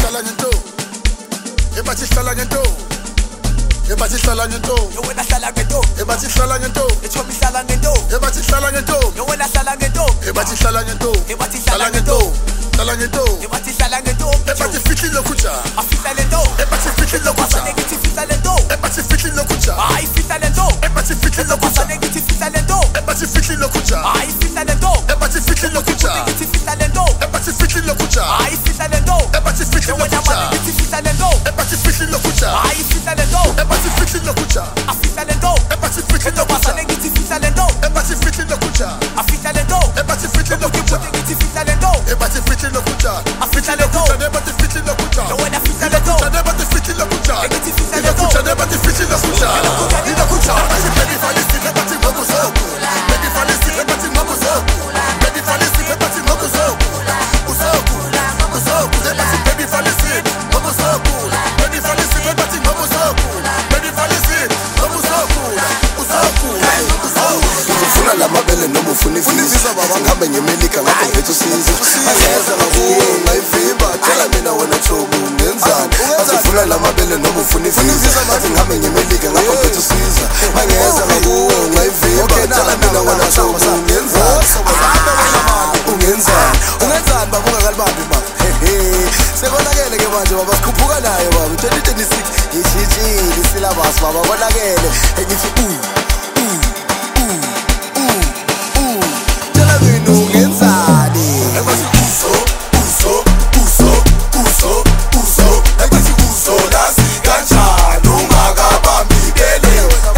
hlala ngento ebathi hlala ngento ebathi hlala ngento yo wena hlala ngento ebathi hlala ngento echomi hlala ngento ebathi hlala ngento yo wena hlala ngento ebathi hlala ngento ebathi hlala ngento hlala ngento ebathi hlala ngento ebathi fitli lokuja afihla lento ebathi fitli lokuja ngithi fihla lento ebathi fitli lokuja hayi fihla lento ebathi fitli lokuja ngithi fihla lento ebathi fitli lokuja hayi fihla lento ebathi fitli lokuja ngithi fihla lento ebathi fitli lokuja hayi fihla lento ebathi fitli lokuja ngithi fihla lento ebathi fitli lokuja hayi fihla lento ebathi fitli lokuja afihla lento ebathi fitli lokuja ngithi fihla lento ebathi fitli lokuja afihla lento ebathi fitli lokuja ngithi fihla lento ebathi fitli lokuja afihla lento ebathi fitli lokuja yo wena fihla lento ebathi fitli lokuja ngithi fihla lento ebathi fitli lokuja lokuja baby falisi ebathi ngokuzo baby falisi ebathi ngokuzo baby falisi ebathi ngokuzo uzokula uzokula ebathi baby falisi ngokuzo baby falisi ebathi ngokuzo baby falisi ngokuzokula uzokula ufuna lamabele noma ufuna ivisa baba ngihambe ngemelika ngapha ngithe usizo angeza ngakuwe ngayivimba tshela mina wena chobu ngenzani azifuna lamabele noma ufuna ivisa bathi ngihambe ngemelika ngapha ngithe usizo angeza ngakuwe ngayivimba tshela mina wena chobu ngenzani ungenzani ungenzani baba ungakalibambi baba sekonakele ke manje baba sikhuphuka nayo baba 2026 yishintshile isilabasi baba konakele ngithi tshela mina ungenzani ebathi uzo ebathi uzo lazi kanjani ungakabambi bele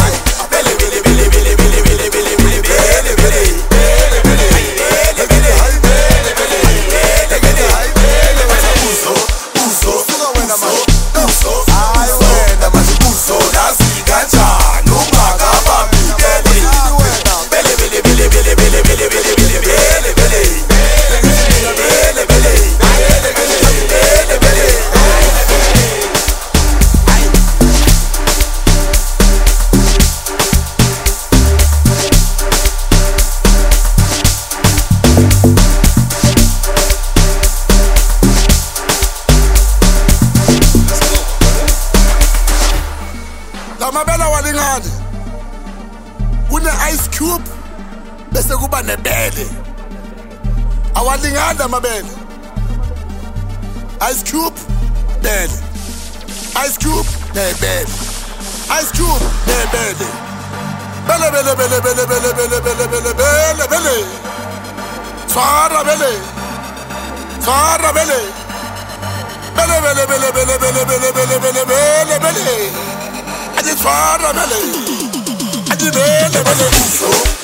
Lamabela walingani kune ice cube bese kuba nebele awalingani amabele ice cube bele ice cube nebele ice cube nebele bele bele bele bele bele bele bele bele bele bele swara bele swara bele bele bele bele bele bele bele bele bele bele bele I just want to bele, I just bele bele.